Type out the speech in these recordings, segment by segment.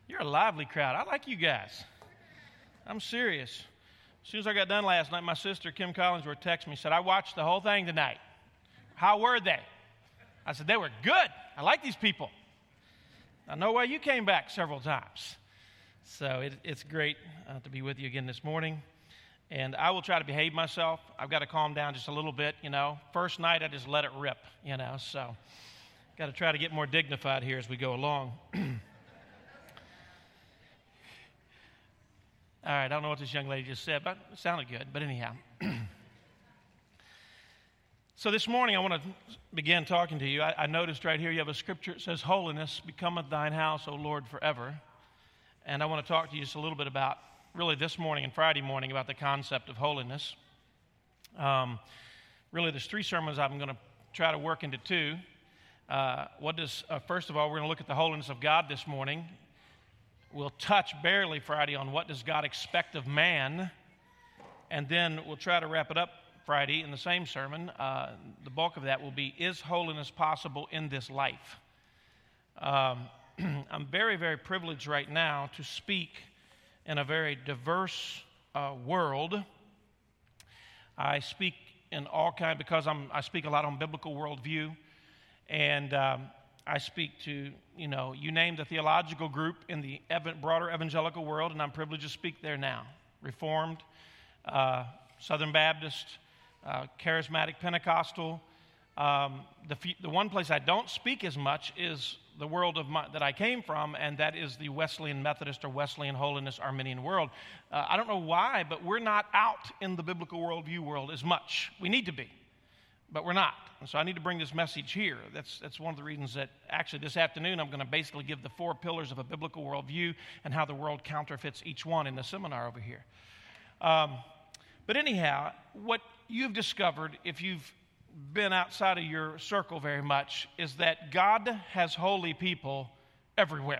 You're a lively crowd. I like you guys. I'm serious. As soon as I got done last night, my sister, Kim Collinsworth, texted me, said, I watched the whole thing tonight. How were they? I said, they were good. I like these people. I know why you came back several times. So it's great to be with you again this morning. And I will try to behave myself. I've got to calm down just a little bit, First night, I just let it rip, So got to try to get more dignified here as we go along. All right, I don't know what this young lady just said, but it sounded good. But anyhow. So this morning I want to begin talking to you. I noticed right here you have a scripture that says, Holiness becometh thine house, O Lord, forever. And I want to talk to you just a little bit about, really this morning and Friday morning, about the concept of holiness. Really, there's three sermons I'm going to try to work into two. First of all, we're going to look at the holiness of God this morning. We'll touch barely Friday on what does God expect of man. And then we'll try to wrap it up Friday in the same sermon. The bulk of that will be, is holiness possible in this life? I'm very, very privileged right now to speak in a very diverse world. I speak in all kinds, because I speak a lot on biblical worldview, and I speak to, you name the theological group in the broader evangelical world, and I'm privileged to speak there now. Reformed, Southern Baptist, Charismatic Pentecostal. The one place I don't speak as much is the world that I came from, and that is the Wesleyan Methodist or Wesleyan Holiness Arminian world. I don't know why, but we're not out in the biblical worldview world as much. We need to be, but we're not. And so I need to bring this message here. That's one of the reasons that actually this afternoon I'm going to basically give the 4 pillars of a biblical worldview and how the world counterfeits each one in the seminar over here. But anyhow, what you've discovered, if you've been outside of your circle very much, is that God has holy people everywhere.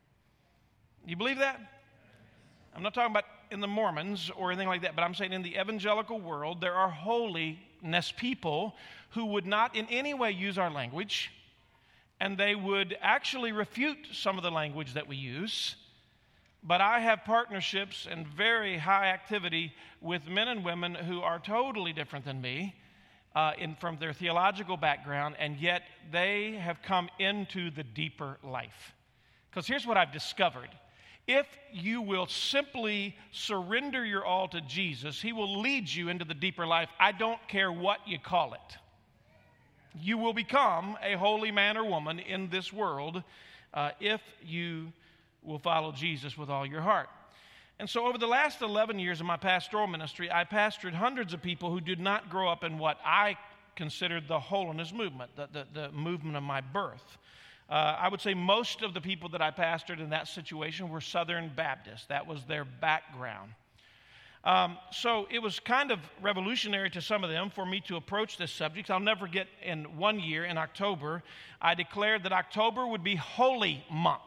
You believe that? I'm not talking about in the Mormons or anything like that, but I'm saying in the evangelical world, there are holiness people who would not in any way use our language, and they would actually refute some of the language that we use. But I have partnerships and very high activity with men and women who are totally different than me from their theological background, and yet they have come into the deeper life. Because here's what I've discovered. If you will simply surrender your all to Jesus, He will lead you into the deeper life. I don't care what you call it. You will become a holy man or woman in this world if you will follow Jesus with all your heart. And so over the last 11 years of my pastoral ministry, I pastored hundreds of people who did not grow up in what I considered the holiness movement, the movement of my birth. I would say most of the people that I pastored in that situation were Southern Baptists. That was their background. So it was kind of revolutionary to some of them for me to approach this subject. I'll never forget, in one year, in October, I declared that October would be Holy Month.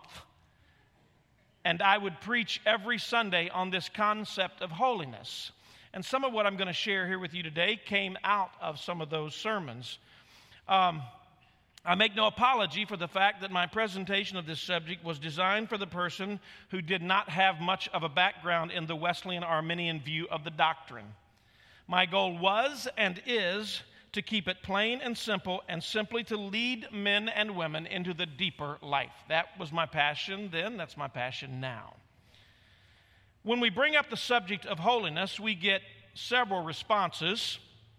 And I would preach every Sunday on this concept of holiness. And some of what I'm going to share here with you today came out of some of those sermons. I make no apology for the fact that my presentation of this subject was designed for the person who did not have much of a background in the Wesleyan Arminian view of the doctrine. My goal was and is to keep it plain and simple, and simply to lead men and women into the deeper life. That was my passion then, that's my passion now. When we bring up the subject of holiness, we get several responses.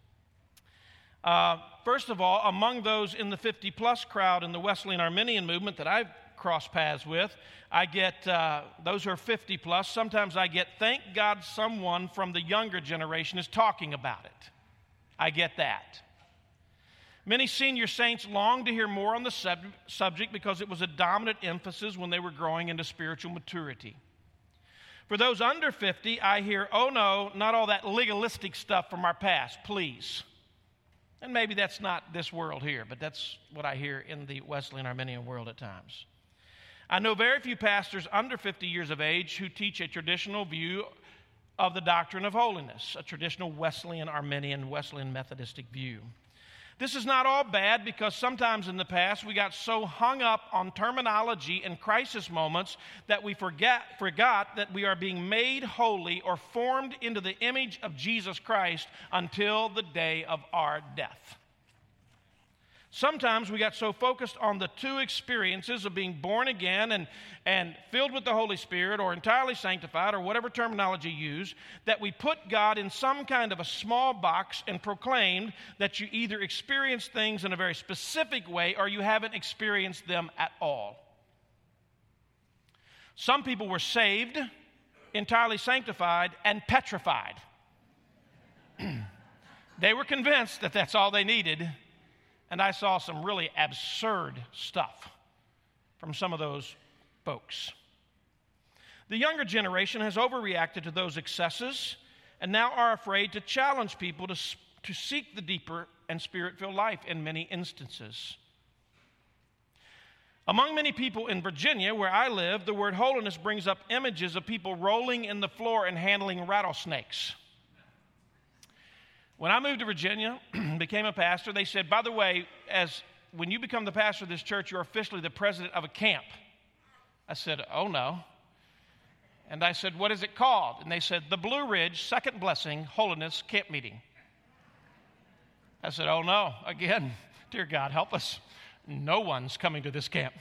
First of all, among those in the 50-plus crowd in the Wesleyan Arminian movement that I've crossed paths with, I get those who are 50-plus. Sometimes I get, thank God someone from the younger generation is talking about it. I get that. Many senior saints long to hear more on the subject because it was a dominant emphasis when they were growing into spiritual maturity. For those under 50, I hear, oh no, not all that legalistic stuff from our past, please. And maybe that's not this world here, but that's what I hear in the Wesleyan Arminian world at times. I know very few pastors under 50 years of age who teach a traditional view of the doctrine of holiness, a traditional Wesleyan Arminian, Wesleyan Methodistic view. This is not all bad, because sometimes in the past we got so hung up on terminology and crisis moments that we forgot that we are being made holy or formed into the image of Jesus Christ until the day of our death. Sometimes we got so focused on the two experiences of being born again and filled with the Holy Spirit, or entirely sanctified, or whatever terminology you use, that we put God in some kind of a small box and proclaimed that you either experience things in a very specific way or you haven't experienced them at all. Some people were saved, entirely sanctified, and petrified. They were convinced that that's all they needed. And I saw some really absurd stuff from some of those folks. The younger generation has overreacted to those excesses and now are afraid to challenge people to seek the deeper and spirit-filled life in many instances. Among many people in Virginia, where I live, the word holiness brings up images of people rolling in the floor and handling rattlesnakes. When I moved to Virginia, became a pastor, they said, by the way, when you become the pastor of this church, you're officially the president of a camp. I said, oh no. And I said, what is it called? And they said, the Blue Ridge Second Blessing Holiness Camp Meeting. I said, oh no, again, dear God, help us. No one's coming to this camp.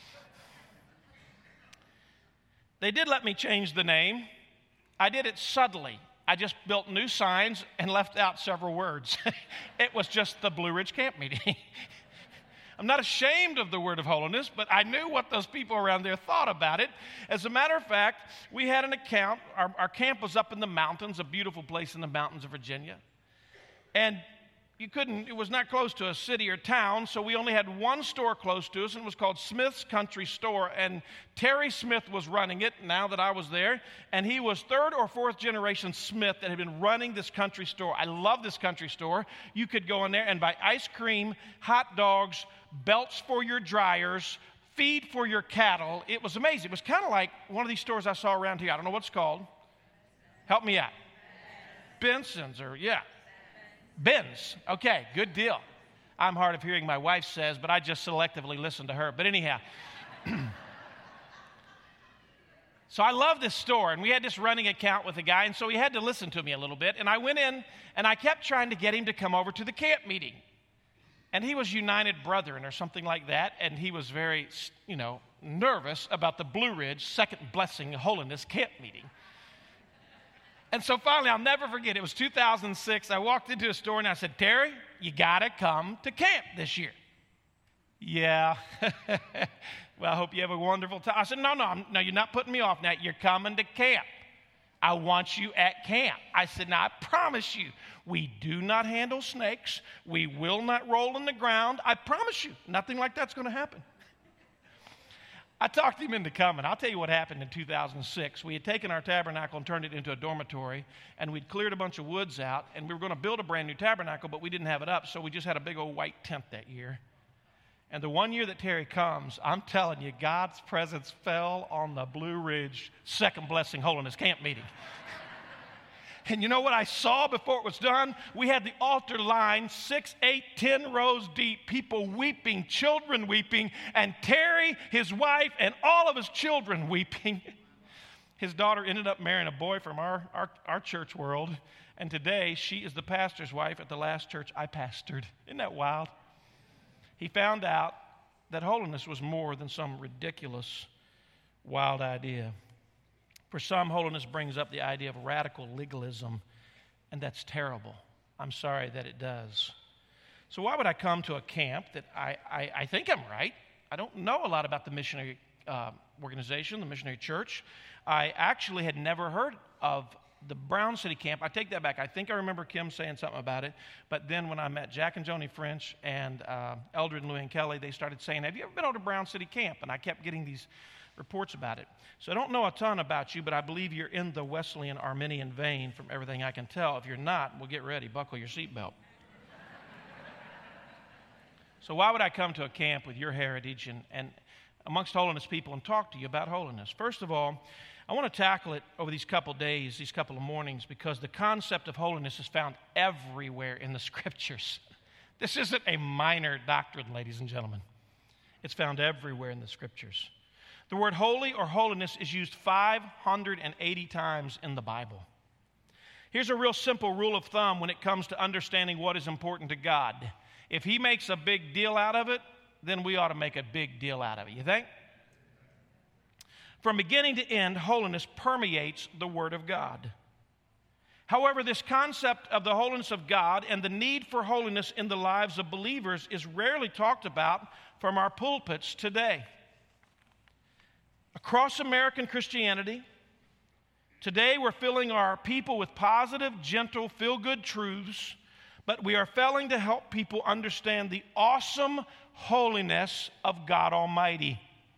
They did let me change the name. I did it subtly. I just built new signs and left out several words. It was just the Blue Ridge Camp Meeting. I'm not ashamed of the word of holiness, but I knew what those people around there thought about it. As a matter of fact, we had an account. Our camp was up in the mountains, a beautiful place in the mountains of Virginia. And it was not close to a city or town, so we only had one store close to us, and it was called Smith's Country Store. And Terry Smith was running it now that I was there, and he was third or fourth generation Smith that had been running this country store. I love this country store. You could go in there and buy ice cream, hot dogs, belts for your dryers, feed for your cattle. It was amazing. It was kind of like one of these stores I saw around here. I don't know what it's called. Help me out. Benson's, or yeah. Ben's. Okay, good deal. I'm hard of hearing, my wife says, but I just selectively listen to her. But anyhow. So I love this store, and we had this running account with a guy, and so he had to listen to me a little bit. And I went in, and I kept trying to get him to come over to the camp meeting. And he was United Brethren or something like that, and he was very, nervous about the Blue Ridge Second Blessing Holiness Camp Meeting. And so finally, I'll never forget, it was 2006. I walked into a store and I said, Terry, you got to come to camp this year. Yeah. Well, I hope you have a wonderful time. I said, no, you're not putting me off now. You're coming to camp. I want you at camp. I said, now, I promise you, we do not handle snakes. We will not roll in the ground. I promise you, nothing like that's going to happen. I talked him into coming. I'll tell you what happened in 2006. We had taken our tabernacle and turned it into a dormitory, and we'd cleared a bunch of woods out, and we were going to build a brand new tabernacle, but we didn't have it up, so we just had a big old white tent that year. And the one year that Terry comes, I'm telling you, God's presence fell on the Blue Ridge Second Blessing Holiness Camp Meeting. And you know what I saw before it was done? We had the altar line 6, 8, 10 rows deep, people weeping, children weeping, and Terry, his wife, and all of his children weeping. His daughter ended up marrying a boy from our church world, and today she is the pastor's wife at the last church I pastored. Isn't that wild? He found out that holiness was more than some ridiculous, wild idea. For some, holiness brings up the idea of radical legalism, and that's terrible. I'm sorry that it does. So why would I come to a camp that I think I'm right? I don't know a lot about the missionary organization, the missionary church. I actually had never heard of the Brown City camp. I take that back. I think I remember Kim saying something about it, but then when I met Jack and Joni French and Eldred and Louie Kelly, they started saying, have you ever been over to Brown City camp? And I kept getting these reports about it. So I don't know a ton about you, but I believe you're in the Wesleyan Arminian vein from everything I can tell. If you're not, well, get ready. Buckle your seatbelt. So why would I come to a camp with your heritage and amongst holiness people and talk to you about holiness? First of all, I want to tackle it over these couple days, these couple of mornings, because the concept of holiness is found everywhere in the Scriptures. This isn't a minor doctrine, ladies and gentlemen. It's found everywhere in the Scriptures. The word holy or holiness is used 580 times in the Bible. Here's a real simple rule of thumb when it comes to understanding what is important to God. If He makes a big deal out of it, then we ought to make a big deal out of it. You think? From beginning to end, holiness permeates the Word of God. However, this concept of the holiness of God and the need for holiness in the lives of believers is rarely talked about from our pulpits today. Across American Christianity, today we're filling our people with positive, gentle, feel-good truths, but we are failing to help people understand the awesome holiness of God Almighty.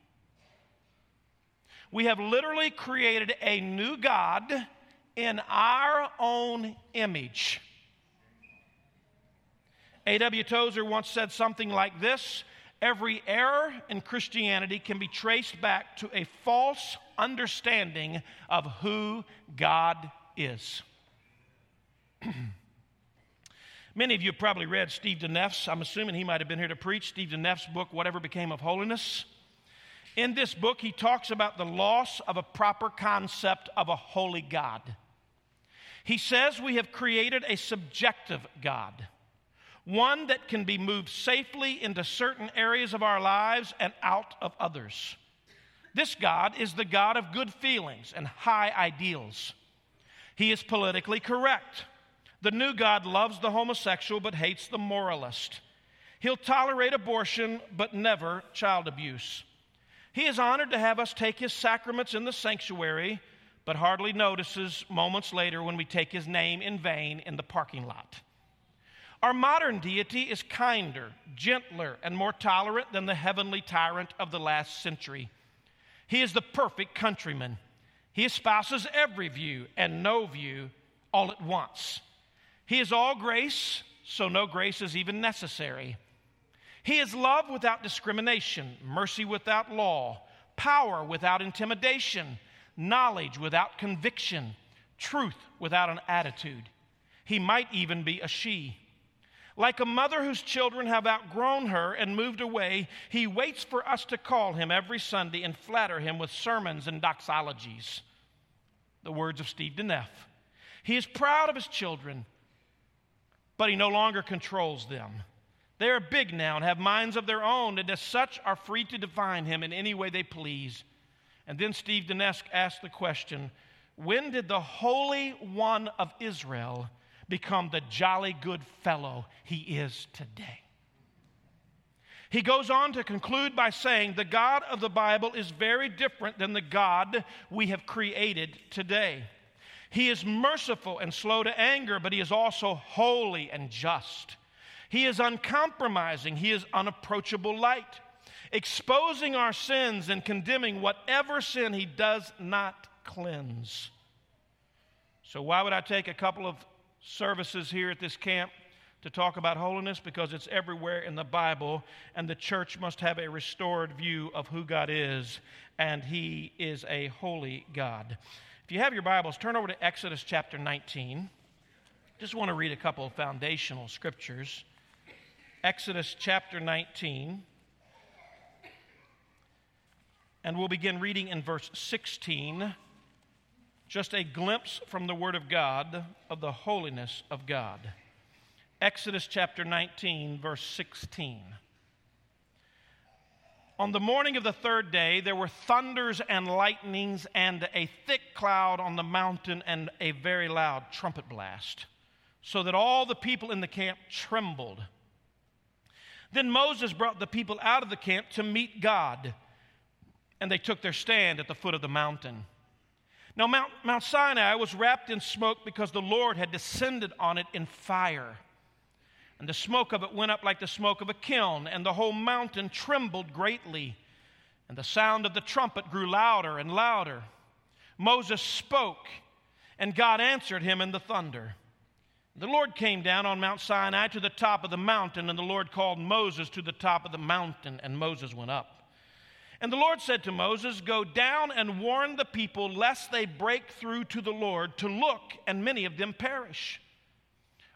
We have literally created a new God in our own image. A.W. Tozer once said something like this: every error in Christianity can be traced back to a false understanding of who God is. Many of you have probably read Steve DeNeff's, I'm assuming he might have been here to preach, Steve DeNeff's book, Whatever Became of Holiness. In this book, he talks about the loss of a proper concept of a holy God. He says we have created a subjective God, one that can be moved safely into certain areas of our lives and out of others. This God is the God of good feelings and high ideals. He is politically correct. The new God loves the homosexual but hates the moralist. He'll tolerate abortion but never child abuse. He is honored to have us take His sacraments in the sanctuary, but hardly notices moments later when we take His name in vain in the parking lot. Our modern deity is kinder, gentler, and more tolerant than the heavenly tyrant of the last century. He is the perfect countryman. He espouses every view and no view all at once. He is all grace, so no grace is even necessary. He is love without discrimination, mercy without law, power without intimidation, knowledge without conviction, truth without an attitude. He might even be a she. Like a mother whose children have outgrown her and moved away, He waits for us to call Him every Sunday and flatter Him with sermons and doxologies. The words of Steve DeNeff. He is proud of His children, but He no longer controls them. They are big now and have minds of their own, and as such are free to define Him in any way they please. And then Steve DeNeff asked the question, when did the Holy One of Israel become the jolly good fellow He is today? He goes on to conclude by saying the God of the Bible is very different than the God we have created today. He is merciful and slow to anger, but He is also holy and just. He is uncompromising. He is unapproachable light, exposing our sins and condemning whatever sin He does not cleanse. So why would I take a couple of services here at this camp to talk about holiness? Because it's everywhere in the Bible, and the church must have a restored view of who God is, and He is a holy God. If you have your Bibles, turn over to Exodus chapter 19. Just want to read a couple of foundational scriptures. Exodus chapter 19. And we'll begin reading in verse 16. Just a glimpse from the Word of God of the holiness of God. Exodus chapter 19, verse 16. On the morning of the third day, there were thunders and lightnings and a thick cloud on the mountain and a very loud trumpet blast, so that all the people in the camp trembled. Then Moses brought the people out of the camp to meet God, and they took their stand at the foot of the mountain. Now Mount Sinai was wrapped in smoke because the Lord had descended on it in fire. And the smoke of it went up like the smoke of a kiln, and the whole mountain trembled greatly. And the sound of the trumpet grew louder and louder. Moses spoke, and God answered him in the thunder. The Lord came down on Mount Sinai to the top of the mountain, and the Lord called Moses to the top of the mountain, and Moses went up. And the Lord said to Moses, "Go down and warn the people, lest they break through to the Lord to look, and many of them perish.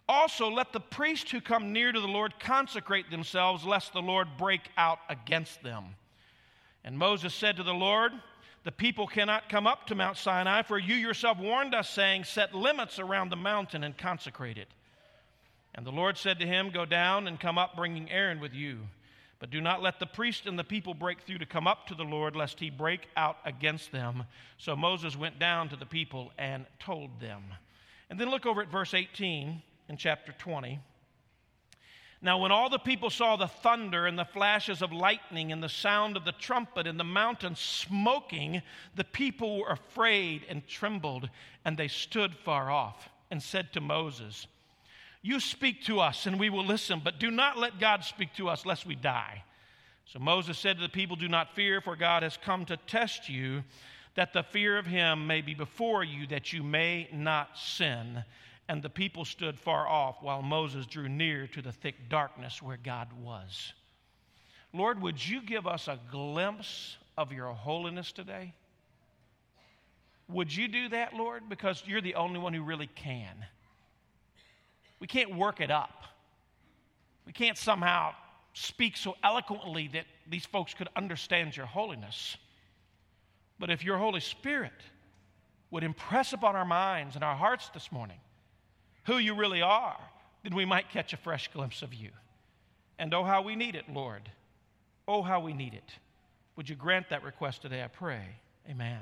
Also, let the priests who come near to the Lord consecrate themselves, lest the Lord break out against them. And Moses said to the Lord, the people cannot come up to Mount Sinai, for you yourself warned us, saying, set limits around the mountain and consecrate it. And the Lord said to him, go down and come up, bringing Aaron with you. But do not let the priest and the people break through to come up to the Lord, lest he break out against them. So Moses went down to the people and told them. And then look over at verse 18 in chapter 20. Now when all the people saw the thunder and the flashes of lightning and the sound of the trumpet and the mountain smoking, the people were afraid and trembled, and they stood far off and said to Moses, you speak to us and we will listen, but do not let God speak to us lest we die. So Moses said to the people, do not fear, for God has come to test you, that the fear of him may be before you, that you may not sin. And the people stood far off while Moses drew near to the thick darkness where God was. Lord, would you give us a glimpse of your holiness today? Would you do that, Lord? Because you're the only one who really can. We can't work it up. We can't somehow speak so eloquently that these folks could understand your holiness. But if your Holy Spirit would impress upon our minds and our hearts this morning who you really are, then we might catch a fresh glimpse of you. And oh, how we need it, Lord. Oh, how we need it. Would you grant that request today, I pray. Amen.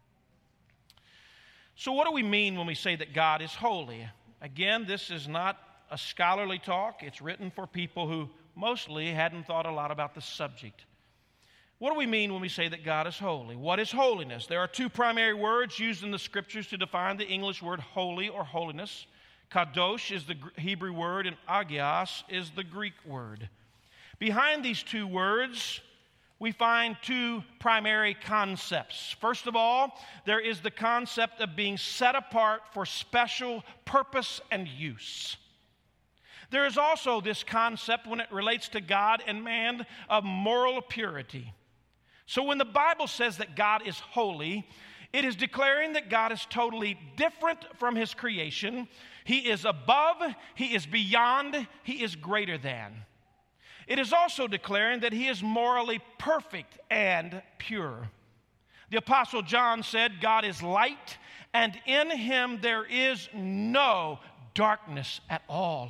So what do we mean when we say that God is holy? Again, this is not a scholarly talk. It's written for people who mostly hadn't thought a lot about the subject. What do we mean when we say that God is holy? What is holiness? There are two primary words used in the Scriptures to define the English word holy or holiness. Kadosh is the Hebrew word, and agios is the Greek word. Behind these two words, we find two primary concepts. First of all, there is the concept of being set apart for special purpose and use. There is also this concept when it relates to God and man of moral purity. So when the Bible says that God is holy, it is declaring that God is totally different from his creation. He is above, he is beyond, he is greater than. It is also declaring that he is morally perfect and pure. The Apostle John said, God is light, and in him there is no darkness at all.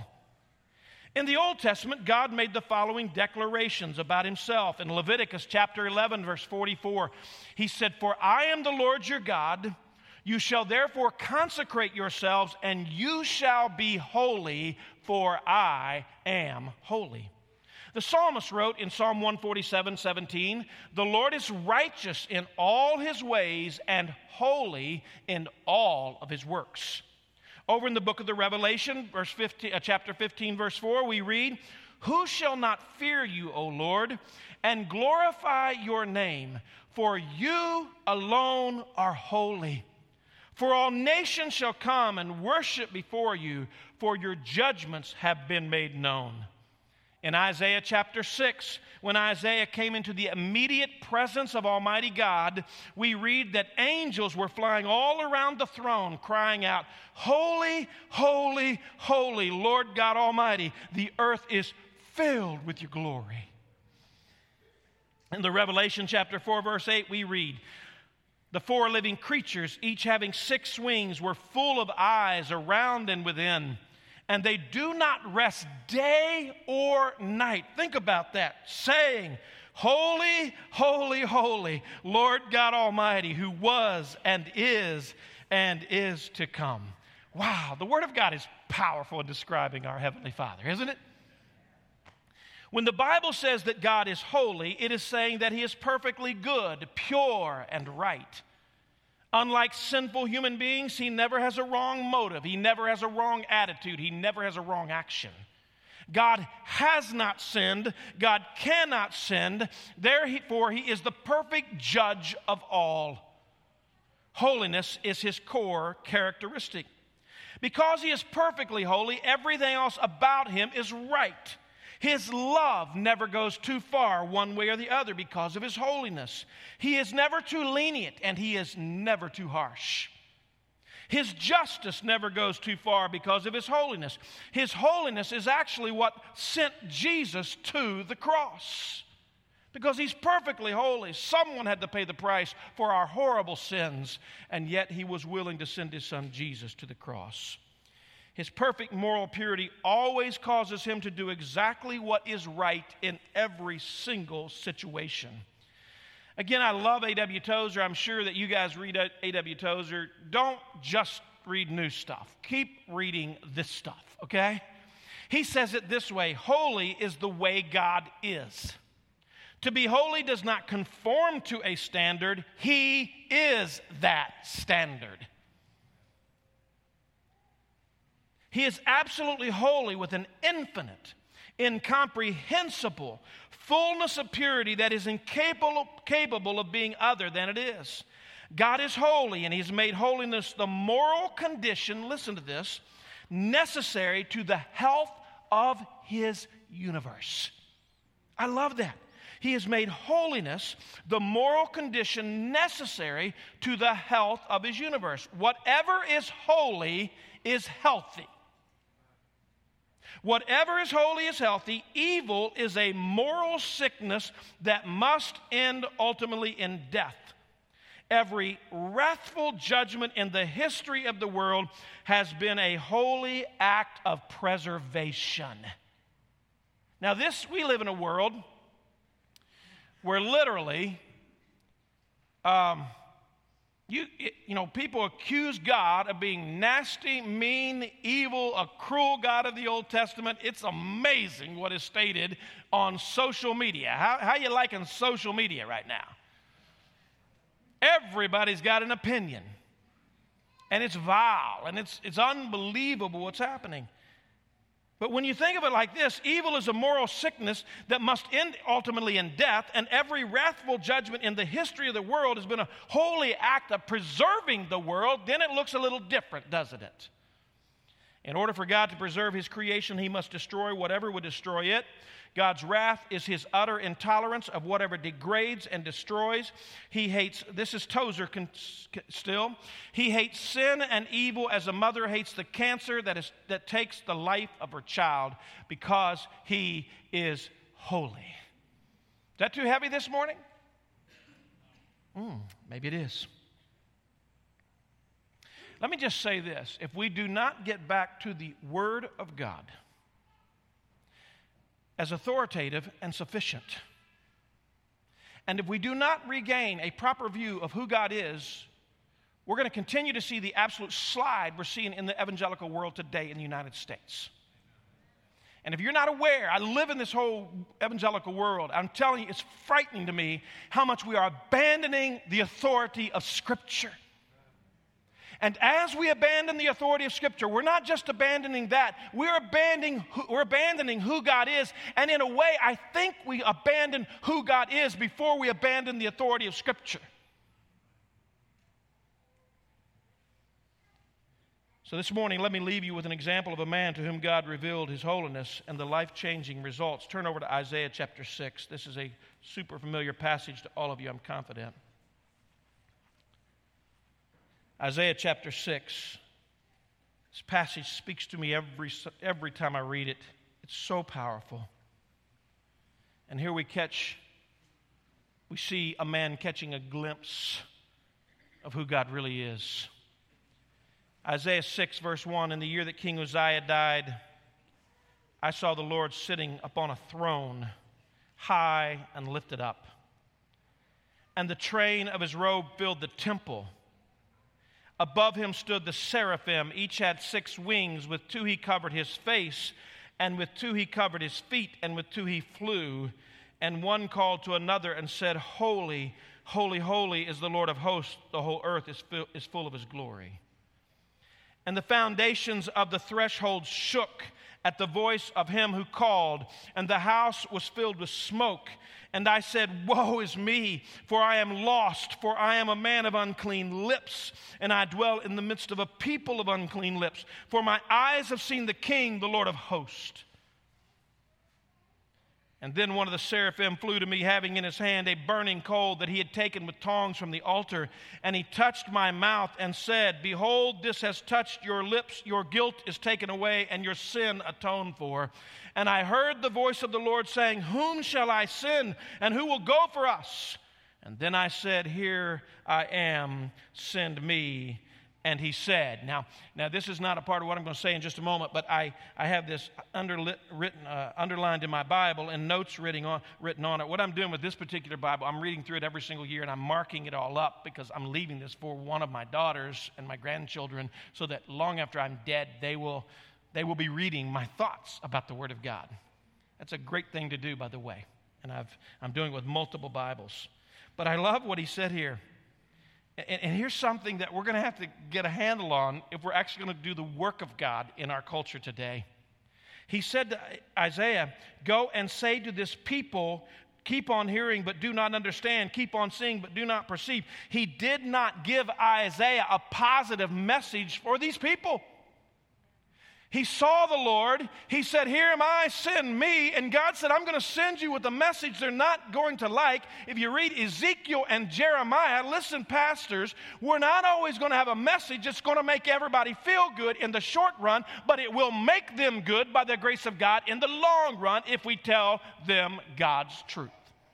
In the Old Testament, God made the following declarations about himself. In Leviticus chapter 11, verse 44, he said, for I am the Lord your God. You shall therefore consecrate yourselves, and you shall be holy, for I am holy. The psalmist wrote in Psalm 147:17, the Lord is righteous in all his ways and holy in all of his works. Over in the book of the Revelation, chapter 15, verse 4, we read, who shall not fear you, O Lord, and glorify your name? For you alone are holy. For all nations shall come and worship before you, for your judgments have been made known. In Isaiah chapter 6, when Isaiah came into the immediate presence of Almighty God, we read that angels were flying all around the throne, crying out, holy, holy, holy, Lord God Almighty, the earth is filled with your glory. In the Revelation chapter 4, verse 8, we read, the four living creatures, each having 6 wings, were full of eyes around and within. And they do not rest day or night. Think about that. Saying, holy, holy, holy, Lord God Almighty, who was and is to come. Wow, the Word of God is powerful in describing our Heavenly Father, isn't it? When the Bible says that God is holy, it is saying that he is perfectly good, pure, and right. Unlike sinful human beings, he never has a wrong motive. He never has a wrong attitude. He never has a wrong action. God has not sinned. God cannot sin. Therefore, he is the perfect judge of all. Holiness is his core characteristic. Because he is perfectly holy, everything else about him is right. His love never goes too far one way or the other because of his holiness. He is never too lenient, and he is never too harsh. His justice never goes too far because of His holiness. His holiness is actually what sent Jesus to the cross. Because He's perfectly holy. Someone had to pay the price for our horrible sins, and yet He was willing to send His Son Jesus to the cross. His perfect moral purity always causes Him to do exactly what is right in every single situation. Again, I love A.W. Tozer. I'm sure that you guys read A.W. Tozer. Don't just read new stuff. Keep reading this stuff, okay? He says it this way: holy is the way God is. To be holy does not conform to a standard. He is that standard. He is absolutely holy with an infinite, incomprehensible fullness of purity that is incapable of being other than it is. God is holy, and He's made holiness the moral condition, listen to this, necessary to the health of His universe. I love that. He has made holiness the moral condition necessary to the health of His universe. Whatever is holy is healthy. Whatever is holy is healthy. Evil is a moral sickness that must end ultimately in death. Every wrathful judgment in the history of the world has been a holy act of preservation. Now we live in a world where literally, people accuse God of being nasty, mean, evil, a cruel God of the Old Testament. It's amazing what is stated on social media. How you liking social media right now? Everybody's got an opinion. And it's vile, and it's unbelievable what's happening. But when you think of it like this, evil is a moral sickness that must end ultimately in death, and every wrathful judgment in the history of the world has been a holy act of preserving the world. Then it looks a little different, doesn't it? In order for God to preserve His creation, He must destroy whatever would destroy it. God's wrath is His utter intolerance of whatever degrades and destroys. He hates, this is Tozer still, He hates sin and evil as a mother hates the cancer that takes the life of her child, because He is holy. Is that too heavy this morning? Maybe it is. Let me just say this. If we do not get back to the Word of God as authoritative and sufficient, and if we do not regain a proper view of who God is, we're going to continue to see the absolute slide we're seeing in the evangelical world today in the United States. And if you're not aware, I live in this whole evangelical world. I'm telling you, it's frightening to me how much we are abandoning the authority of Scripture. And as we abandon the authority of Scripture, we're not just abandoning that, we're abandoning who God is. And in a way, I think we abandon who God is before we abandon the authority of Scripture. So this morning, let me leave you with an example of a man to whom God revealed His holiness and the life-changing results. Turn over to Isaiah chapter 6. This is a super familiar passage to all of you, I'm confident. Isaiah chapter 6. This passage speaks to me every time I read it. It's so powerful. And here we see a man catching a glimpse of who God really is. Isaiah 6 verse 1, in the year that King Uzziah died, I saw the Lord sitting upon a throne, high and lifted up. And the train of His robe filled the temple. Above Him stood the seraphim. Each had 6 wings. With 2 He covered His face, and with 2 He covered His feet, and with 2 He flew. And one called to another and said, Holy, holy, holy is the Lord of hosts. The whole earth is full of His glory. And the foundations of the threshold shook at the voice of Him who called, and the house was filled with smoke. And I said, Woe is me, for I am lost, for I am a man of unclean lips, and I dwell in the midst of a people of unclean lips. For my eyes have seen the King, the Lord of hosts. And then one of the seraphim flew to me, having in his hand a burning coal that he had taken with tongs from the altar. And he touched my mouth and said, Behold, this has touched your lips. Your guilt is taken away, and your sin atoned for. And I heard the voice of the Lord saying, Whom shall I send, and who will go for us? And then I said, Here I am, send me. And he said, now this is not a part of what I'm going to say in just a moment, but I have this underlined in my Bible and notes written on it. What I'm doing with this particular Bible, I'm reading through it every single year, and I'm marking it all up because I'm leaving this for one of my daughters and my grandchildren so that long after I'm dead, they will be reading my thoughts about the Word of God. That's a great thing to do, by the way, and I'm doing it with multiple Bibles. But I love what he said here. And here's something that we're going to have to get a handle on if we're actually going to do the work of God in our culture today. He said to Isaiah, Go and say to this people, keep on hearing but do not understand, keep on seeing but do not perceive. He did not give Isaiah a positive message for these people. He saw the Lord. He said, Here am I, send me. And God said, I'm going to send you with a message they're not going to like. If you read Ezekiel and Jeremiah, listen, pastors, we're not always going to have a message that's going to make everybody feel good in the short run, but it will make them good by the grace of God in the long run if we tell them God's truth.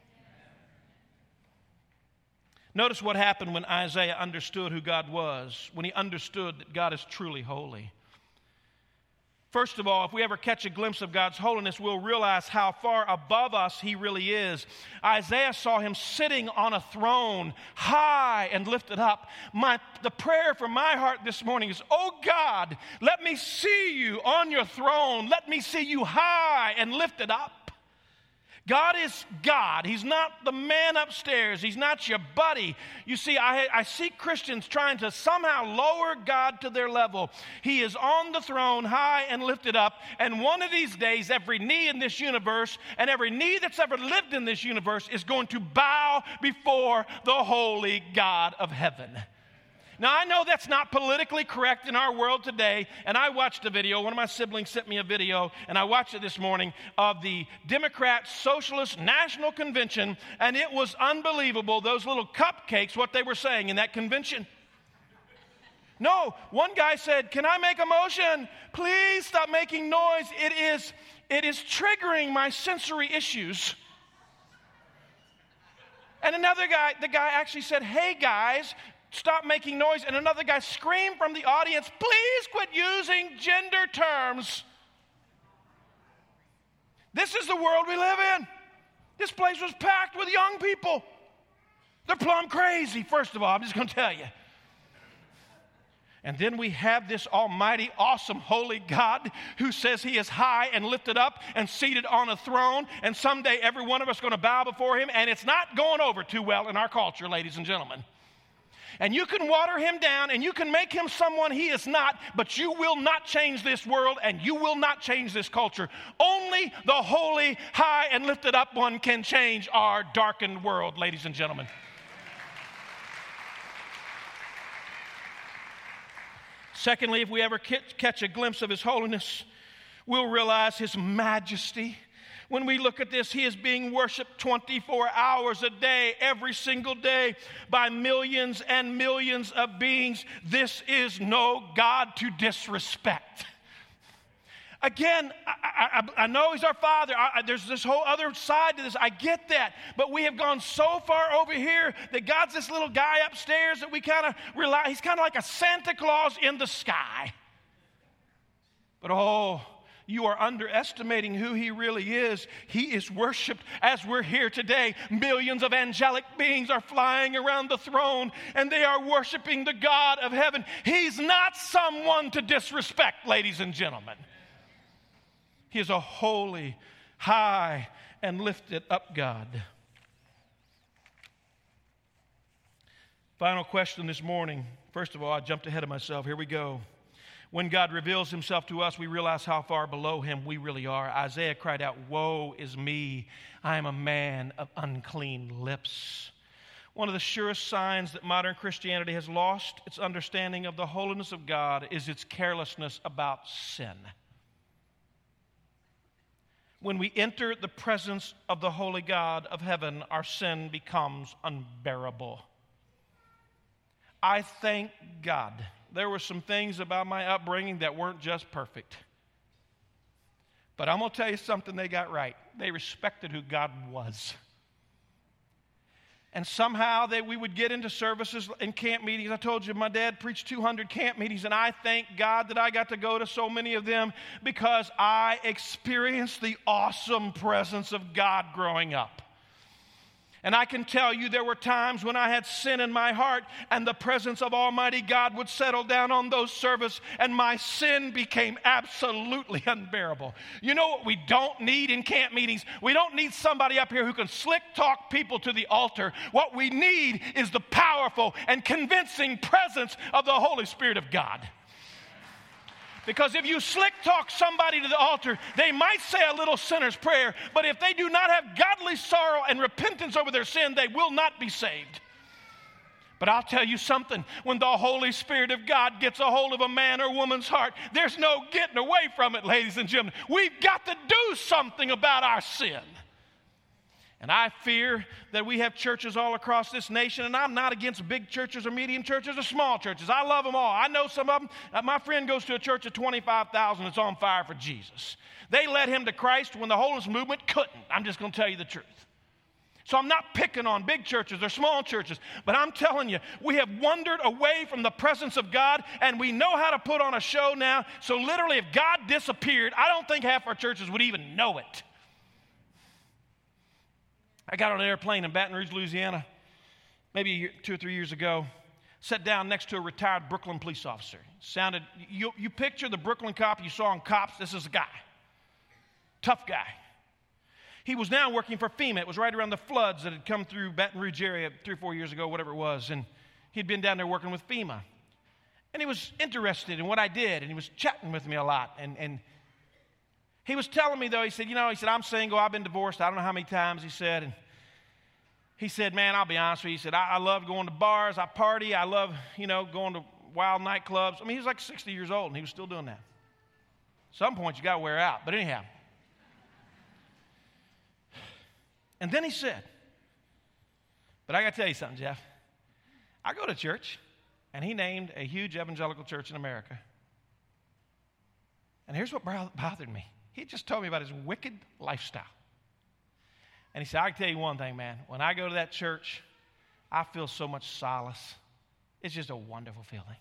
Notice what happened when Isaiah understood who God was, when he understood that God is truly holy. First of all, if we ever catch a glimpse of God's holiness, we'll realize how far above us he really is. Isaiah saw him sitting on a throne, high and lifted up. The prayer from my heart this morning is, Oh God, let me see you on your throne. Let me see you high and lifted up. God is God. He's not the man upstairs. He's not your buddy. You see, I see Christians trying to somehow lower God to their level. He is on the throne, high and lifted up, and one of these days, every knee in this universe and every knee that's ever lived in this universe is going to bow before the holy God of heaven. Now, I know that's not politically correct in our world today, and I watched a video. One of my siblings sent me a video, and I watched it this morning, of the Democrat Socialist National Convention, and it was unbelievable, those little cupcakes, what they were saying in that convention. No, one guy said, Can I make a motion? Please stop making noise. It is triggering my sensory issues. And another guy, the guy actually said, Hey guys, stop making noise. And another guy screamed from the audience, Please quit using gender terms. This is the world we live in. This place was packed with young people. They're plumb crazy, first of all, I'm just going to tell you. And then we have this almighty, awesome, holy God who says he is high and lifted up and seated on a throne. And someday every one of us is going to bow before him. And it's not going over too well in our culture, ladies and gentlemen. And you can water him down and you can make him someone he is not, but you will not change this world and you will not change this culture. Only the holy, high, and lifted up one can change our darkened world, ladies and gentlemen. Secondly, if we ever catch a glimpse of his holiness, we'll realize his majesty. When we look at this, he is being worshiped 24 hours a day, every single day, by millions and millions of beings. This is no God to disrespect. Again, I know he's our Father. There's this whole other side to this. I get that. But we have gone so far over here that God's this little guy upstairs that we kind of rely. He's kind of like a Santa Claus in the sky. But you are underestimating who he really is. He is worshiped as we're here today. Millions of angelic beings are flying around the throne, and they are worshiping the God of heaven. He's not someone to disrespect, ladies and gentlemen. He is a holy, high, and lifted up God. Final question this morning. First of all, I jumped ahead of myself. Here we go. When God reveals himself to us, we realize how far below him we really are. Isaiah cried out, Woe is me, I am a man of unclean lips. One of the surest signs that modern Christianity has lost its understanding of the holiness of God is its carelessness about sin. when we enter the presence of the holy God of heaven, our sin becomes unbearable. I thank God. There were some things about my upbringing that weren't just perfect. But I'm going to tell you something they got right. They respected who God was. And somehow we would get into services and camp meetings. I told you my dad preached 200 camp meetings, and I thank God that I got to go to so many of them because I experienced the awesome presence of God growing up. And I can tell you there were times when I had sin in my heart and the presence of Almighty God would settle down on those services and my sin became absolutely unbearable. You know what we don't need in camp meetings? We don't need somebody up here who can slick talk people to the altar. What we need is the powerful and convincing presence of the Holy Spirit of God. Because if you slick talk somebody to the altar, they might say a little sinner's prayer, but if they do not have godly sorrow and repentance over their sin, they will not be saved. But I'll tell you something, when the Holy Spirit of God gets a hold of a man or woman's heart, there's no getting away from it, ladies and gentlemen. We've got to do something about our sin. And I fear that we have churches all across this nation, and I'm not against big churches or medium churches or small churches. I love them all. I know some of them. My friend goes to a church of 25,000 that's on fire for Jesus. They led him to Christ when the holiness movement couldn't. I'm just going to tell you the truth. So I'm not picking on big churches or small churches, but I'm telling you, we have wandered away from the presence of God, and we know how to put on a show now. So literally, if God disappeared, I don't think half our churches would even know it. I got on an airplane in Baton Rouge, Louisiana, maybe 2 or 3 years ago, sat down next to a retired Brooklyn police officer. You picture the Brooklyn cop you saw on Cops, this is a guy, tough guy. He was now working for FEMA. It was right around the floods that had come through Baton Rouge area 3 or 4 years ago, whatever it was, and he'd been down there working with FEMA. And he was interested in what I did, and he was chatting with me a lot, and he was telling me, though, he said, I'm single, I've been divorced, I don't know how many times, he said. And he said, man, I'll be honest with you. He said, I love going to bars, I party, I love, going to wild nightclubs. I mean, he was like 60 years old, and he was still doing that. At some point, you got to wear out. But anyhow. And then he said, but I got to tell you something, Jeff. I go to church, and he named a huge evangelical church in America. And here's what bothered me. He just told me about his wicked lifestyle. And he said, I can tell you one thing, man. When I go to that church, I feel so much solace. It's just a wonderful feeling.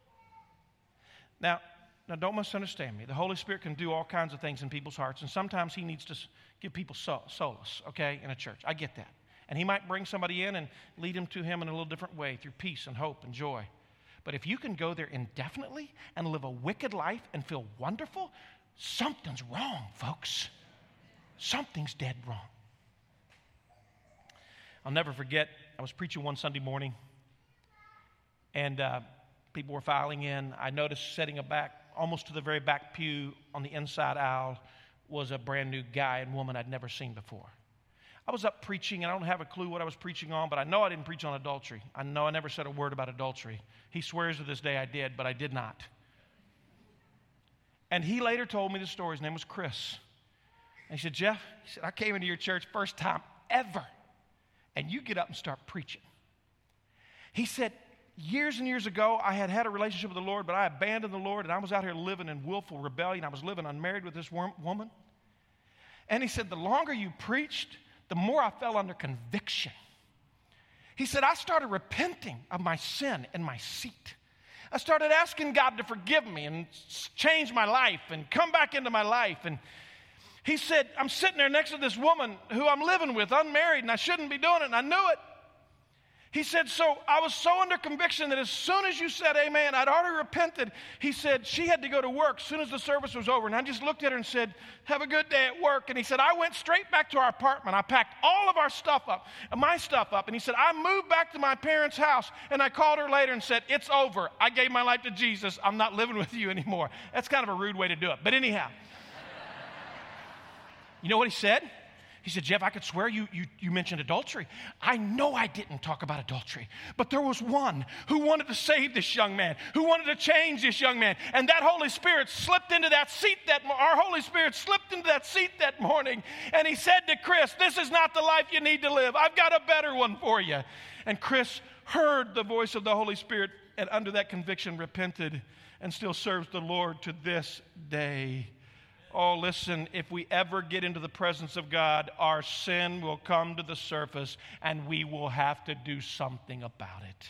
Now don't misunderstand me. The Holy Spirit can do all kinds of things in people's hearts, and sometimes he needs to give people solace, okay, in a church. I get that. And he might bring somebody in and lead them to him in a little different way through peace and hope and joy. But if you can go there indefinitely and live a wicked life and feel wonderful, something's wrong, folks. Something's dead wrong. I'll never forget, I was preaching one Sunday morning, and people were filing in. I noticed sitting almost to the very back pew on the inside aisle was a brand new guy and woman I'd never seen before. I was up preaching, and I don't have a clue what I was preaching on, but I know I didn't preach on adultery. I know I never said a word about adultery. He swears to this day I did, but I did not. And he later told me the story. His name was Chris. And he said, Jeff, I came into your church first time ever, and you get up and start preaching. He said, years and years ago, I had a relationship with the Lord, but I abandoned the Lord, and I was out here living in willful rebellion. I was living unmarried with this woman. And he said, the longer you preached, the more I fell under conviction. He said, I started repenting of my sin in my seat. I started asking God to forgive me and change my life and come back into my life. And he said, I'm sitting there next to this woman who I'm living with, unmarried, and I shouldn't be doing it, and I knew it. He said, so I was so under conviction that as soon as you said amen, I'd already repented. He said, she had to go to work as soon as the service was over. And I just looked at her and said, have a good day at work. And he said, I went straight back to our apartment. I packed all of our stuff up, my stuff up. And he said, I moved back to my parents' house. And I called her later and said, it's over. I gave my life to Jesus. I'm not living with you anymore. That's kind of a rude way to do it. But anyhow, you know what he said? He said, Jeff, I could swear you mentioned adultery. I know I didn't talk about adultery, but there was one who wanted to save this young man, who wanted to change this young man. And that Holy Spirit slipped into that seat our Holy Spirit slipped into that seat that morning. And he said to Chris, this is not the life you need to live. I've got a better one for you. And Chris heard the voice of the Holy Spirit and under that conviction repented and still serves the Lord to this day. Oh, listen, if we ever get into the presence of God, our sin will come to the surface and we will have to do something about it.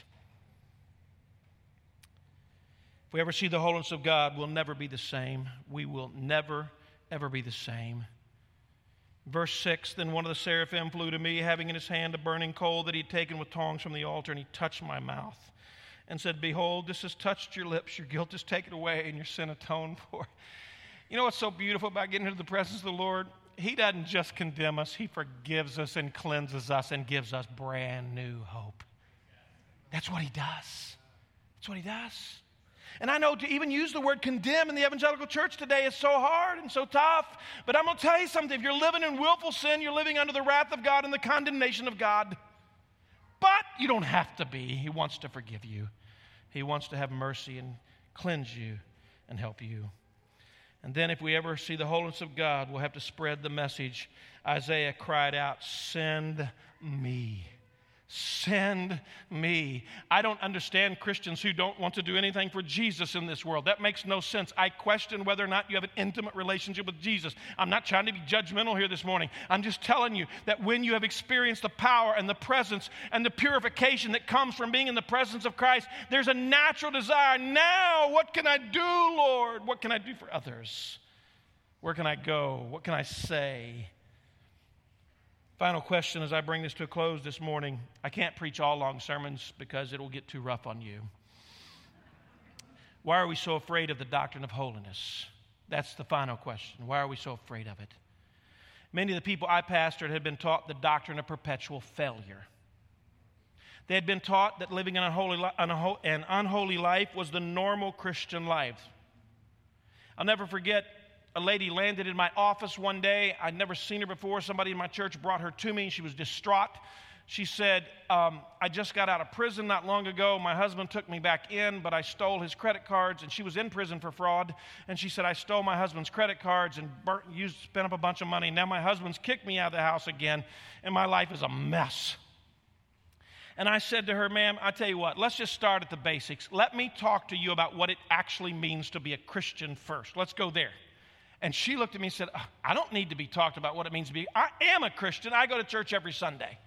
If we ever see the holiness of God, we'll never be the same. We will never, ever be the same. Verse 6, then one of the seraphim flew to me, having in his hand a burning coal that he had taken with tongs from the altar, and he touched my mouth and said, behold, this has touched your lips. Your guilt is taken away and your sin atoned for. You know what's so beautiful about getting into the presence of the Lord? He doesn't just condemn us. He forgives us and cleanses us and gives us brand new hope. That's what he does. That's what he does. And I know to even use the word condemn in the evangelical church today is so hard and so tough. But I'm going to tell you something. If you're living in willful sin, you're living under the wrath of God and the condemnation of God. But you don't have to be. He wants to forgive you. He wants to have mercy and cleanse you and help you. And then if we ever see the holiness of God, we'll have to spread the message. Isaiah cried out, send me. Send me. I don't understand Christians who don't want to do anything for Jesus in this world. That makes no sense. I question whether or not you have an intimate relationship with Jesus. I'm not trying to be judgmental here this morning. I'm just telling you that when you have experienced the power and the presence and the purification that comes from being in the presence of Christ, there's a natural desire. Now, what can I do, Lord? What can I do for others? Where can I go? What can I say? Final question as I bring this to a close this morning. I can't preach all long sermons because it will get too rough on you. Why are we so afraid of the doctrine of holiness? That's the final question. Why are we so afraid of it? Many of the people I pastored had been taught the doctrine of perpetual failure. They had been taught that living an unholy life was the normal Christian life. I'll never forget a lady landed in my office one day. I'd never seen her before. Somebody in my church brought her to me. She was distraught. She said, I just got out of prison not long ago. My husband took me back in, but I stole his credit cards. And she was in prison for fraud. And she said, I stole my husband's credit cards and spent up a bunch of money. Now my husband's kicked me out of the house again, and my life is a mess. And I said to her, ma'am, I tell you what, let's just start at the basics. Let me talk to you about what it actually means to be a Christian first. Let's go there. And she looked at me and said, I don't need to be talked about what it means to be. I am a Christian. I go to church every Sunday.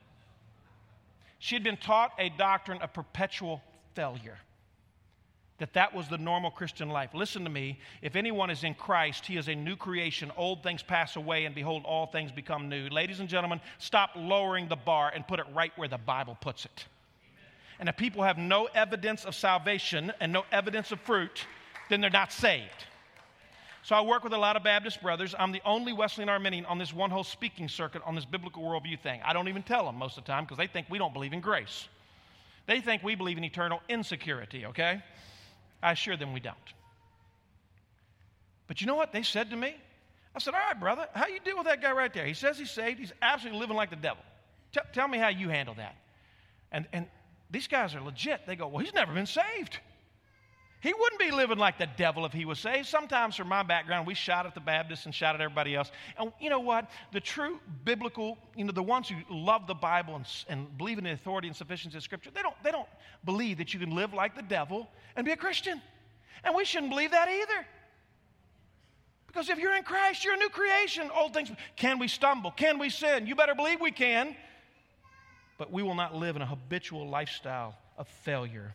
She had been taught a doctrine of perpetual failure, that was the normal Christian life. Listen to me. If anyone is in Christ, he is a new creation. Old things pass away, and behold, all things become new. Ladies and gentlemen, stop lowering the bar and put it right where the Bible puts it. And if people have no evidence of salvation and no evidence of fruit, then they're not saved. So I work with a lot of Baptist brothers. I'm the only Wesleyan Arminian on this one whole speaking circuit on this biblical worldview thing. I don't even tell them most of the time because they think we don't believe in grace. They think we believe in eternal insecurity, okay? I assure them we don't. But you know what they said to me? I said, all right, brother, how you deal with that guy right there? He says he's saved. He's absolutely living like the devil. Tell me how you handle that. And these guys are legit. They go, well, he's never been saved. He wouldn't be living like the devil if he was saved. Sometimes from my background, we shout at the Baptists and shout at everybody else. And you know what? The true biblical, the ones who love the Bible and believe in the authority and sufficiency of Scripture, they don't believe that you can live like the devil and be a Christian. And we shouldn't believe that either. Because if you're in Christ, you're a new creation. Old things, can we stumble? Can we sin? You better believe we can. But we will not live in a habitual lifestyle of failure.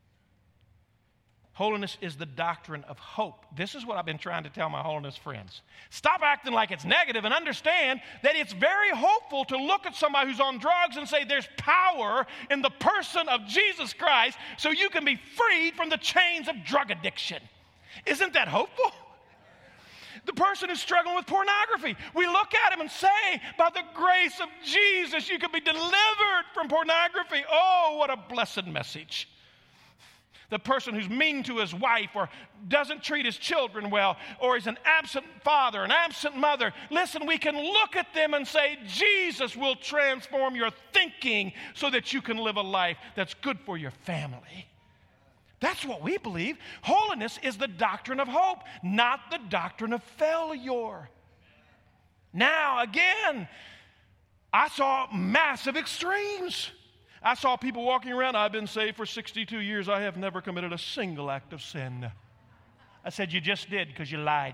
Holiness is the doctrine of hope. This is what I've been trying to tell my holiness friends. Stop acting like it's negative and understand that it's very hopeful to look at somebody who's on drugs and say there's power in the person of Jesus Christ so you can be freed from the chains of drug addiction. Isn't that hopeful? The person who's struggling with pornography, we look at him and say, by the grace of Jesus, you can be delivered from pornography. Oh, what a blessed message. The person who's mean to his wife or doesn't treat his children well or is an absent father, an absent mother. Listen, we can look at them and say, Jesus will transform your thinking so that you can live a life that's good for your family. That's what we believe. Holiness is the doctrine of hope, not the doctrine of failure. Now, again, I saw massive extremes. I saw people walking around, I've been saved for 62 years. I have never committed a single act of sin. I said, you just did because you lied.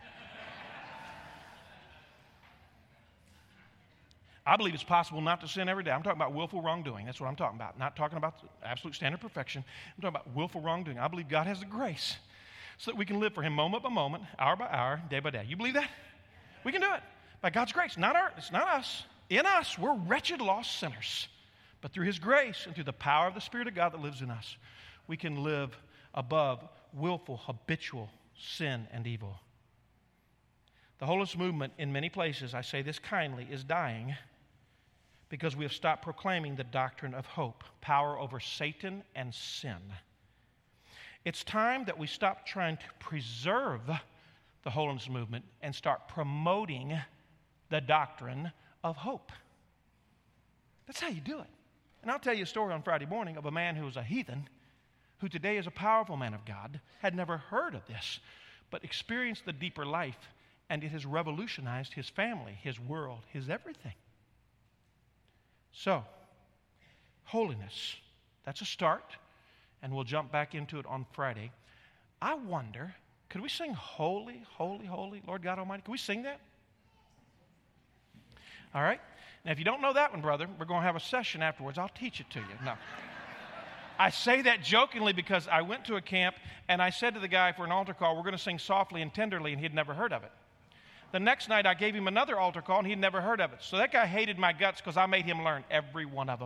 I believe it's possible not to sin every day. I'm talking about willful wrongdoing. That's what I'm talking about. Not talking about absolute standard perfection. I'm talking about willful wrongdoing. I believe God has the grace so that we can live for Him moment by moment, hour by hour, day by day. You believe that? We can do it by God's grace. It's not us. In us, we're wretched, lost sinners. But through His grace and through the power of the Spirit of God that lives in us, we can live above willful, habitual sin and evil. The holiness movement in many places, I say this kindly, is dying because we have stopped proclaiming the doctrine of hope, power over Satan and sin. It's time that we stop trying to preserve the holiness movement and start promoting the doctrine of hope. That's how you do it. And I'll tell you a story on Friday morning of a man who was a heathen, who today is a powerful man of God, had never heard of this, but experienced the deeper life, and it has revolutionized his family, his world, his everything. So, holiness, that's a start, and we'll jump back into it on Friday. I wonder, could we sing Holy, Holy, Holy, Lord God Almighty? Can we sing that? All right? Now, if you don't know that one, brother, we're going to have a session afterwards. I'll teach it to you. No. I say that jokingly because I went to a camp and I said to the guy for an altar call, we're going to sing softly and tenderly, and he'd never heard of it. The next night I gave him another altar call and he'd never heard of it. So that guy hated my guts because I made him learn every one of them.